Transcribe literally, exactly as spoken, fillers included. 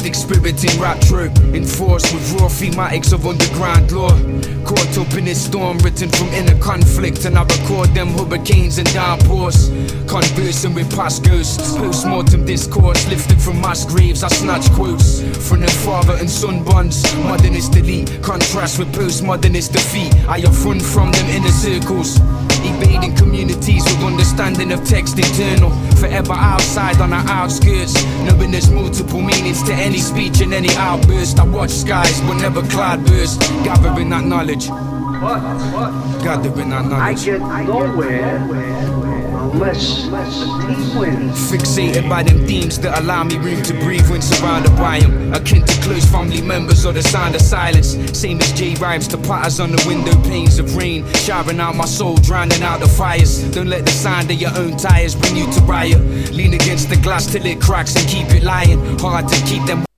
Sadistic spirit in rap trope, enforced with raw thematics of underground law. Caught up in this storm written from inner conflict, and I record them hurricanes and downpours. Conversing with past ghosts, post-mortem discourse lifted from mass graves. I snatch quotes from the father and son bonds. Modernist elite, contrast with postmodernist defeat. I affront from them inner circles, evading communities with understanding of text internal. Forever outside on our outskirts, knowing there's multiple meanings to any speech and any outburst. I watch skies but never cloudburst, gathering that knowledge. What? What? Gathering that knowledge. I get nowhere unless the team wins. Fixated by them themes that allow me room to breathe when surrounded by them. Akin to close family members or the sound of silence. Same as J rhymes to patters on the window panes of rain, showering out my soul, drowning out the fires. Don't let the sound of your own tires bring you to riot. Lean against the glass till it cracks and keep it lying. Hard to keep them